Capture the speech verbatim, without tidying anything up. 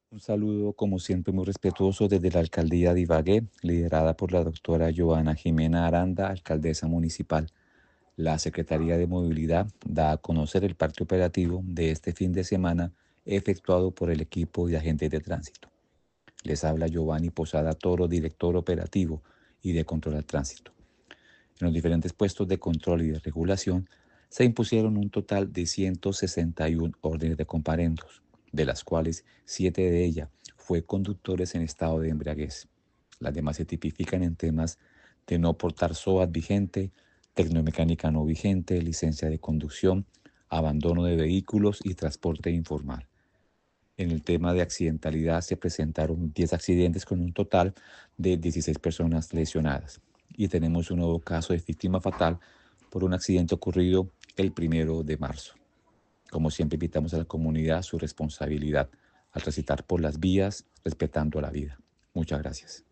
Un saludo, como siempre, muy respetuoso desde la alcaldía de Ibagué, liderada por la doctora Joana Jimena Aranda, alcaldesa municipal. La Secretaría de Movilidad da a conocer el parte operativo de este fin de semana efectuado por el equipo de agentes de tránsito. Les habla Giovanni Posada Toro, director operativo y de control al tránsito. En los diferentes puestos de control y de regulación se impusieron un total de ciento sesenta y una órdenes de comparendos, de las cuales siete de ellas fue conductores en estado de embriaguez. Las demás se tipifican en temas de no portar SOAT vigente, tecnomecánica no vigente, licencia de conducción, abandono de vehículos y transporte informal. En el tema de accidentalidad se presentaron diez accidentes con un total de dieciséis personas lesionadas. Y tenemos un nuevo caso de víctima fatal por un accidente ocurrido el primero de marzo. Como siempre, invitamos a la comunidad a su responsabilidad al transitar por las vías respetando la vida. Muchas gracias.